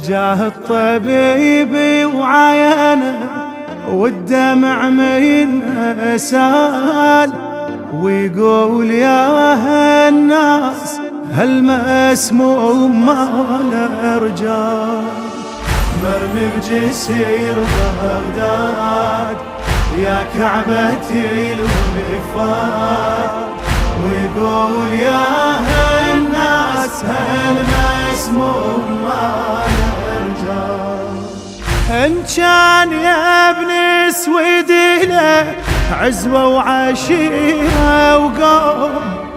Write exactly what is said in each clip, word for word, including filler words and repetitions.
جاه الطبيب وعاينه والدمع منه سال، ويقول يا الناس هالمسموم ما له رجال. مرمي بجسير بغداد يا كعبتي الوفاء، ويقول يا الناس هالمسموم ما له رجال. إن كان يا ابن اسود له عزوة وعشيرة وقوم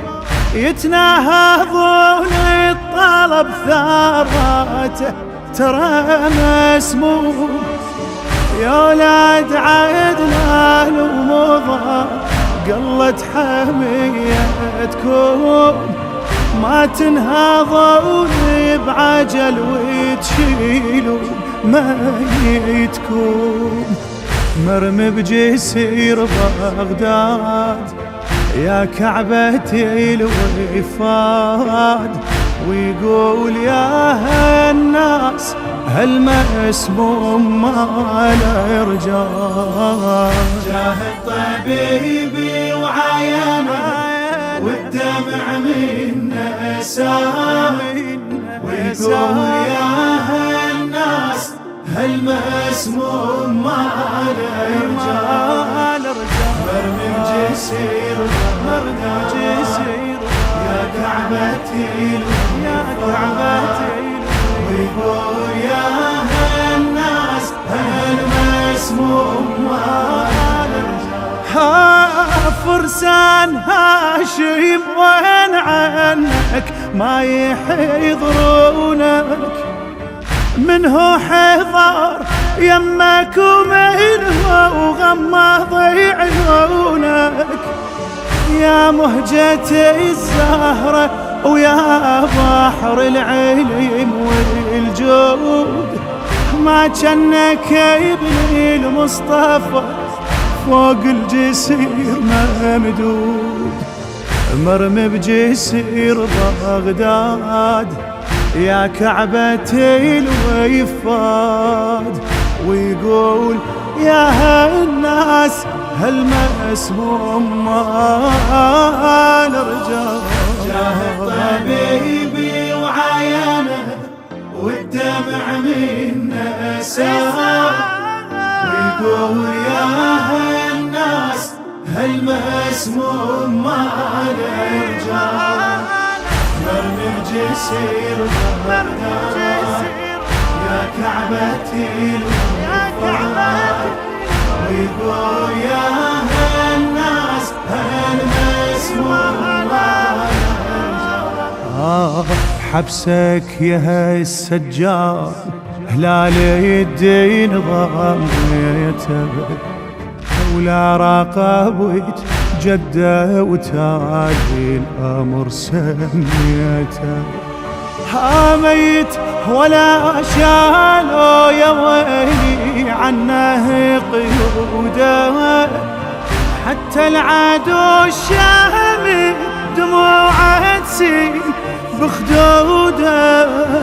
يتناهضون الطلب ثاراته ترى مسموم. يا ولاد عدنان ومضى قلت حميتكم، ما تنهضون بعجل وتشيلون ميتكم. مرمي بجسير بغداد يا كعبتي الوفاد، ويقول يا الناس هالمسموم ما له رجال. جاه الطبيب وعاينه والدمع منه سال، ويقول يا الناس هالمسموم ما له رجال. مرمي بجسير بغداد يا كعبتي الوفاد، ويقول يا الناس هالمسموم ما له رجال. ها فرسان هاشم وين عنك ما يحضرونك، منه حضار يمك ومنه وغمض عيونك. يا مهجة الزهرة ويا بحر العلم والجود، ما جنك ابن المصطفى فوق الجسير ممدود. مرمي بجسير بغداد يا كعبتي الوفاد، ويقول يا الناس هالمسموم ما له رجال. جاه الطبيب وعاينه والدمع منه سال، ويقول يا الناس هالمسموم ما له رجال. مرمي بجسير بغداد يا كعبتي الوفاد، ويقول يا الناس هالمسموم ما له رجال. حبسك يا السجاد هلال الدين ضميته، ولا راقبت جده وتالي الامر سميته. هاميت ولا شالوا يا ويلي عنه قيوده، حتى العدو الشامي دموعه تسيل بخدوده.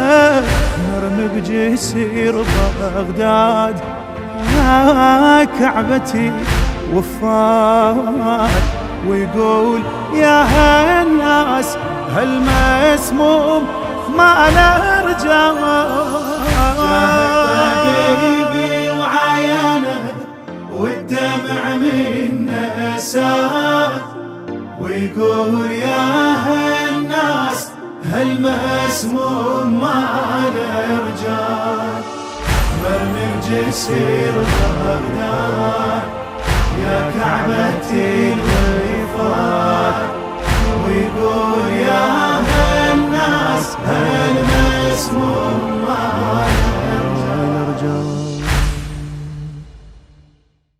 مرمي بجسير بغداد يا كعبتي وفاد، ويقول يا الناس هالمسموم ما له رجال. الطبيب وعاينه والدمع منه سال، ويقول يا الناس هالمسموم ما له رجال. مرمي بجسير بغداد يا كعبتي الوفاد،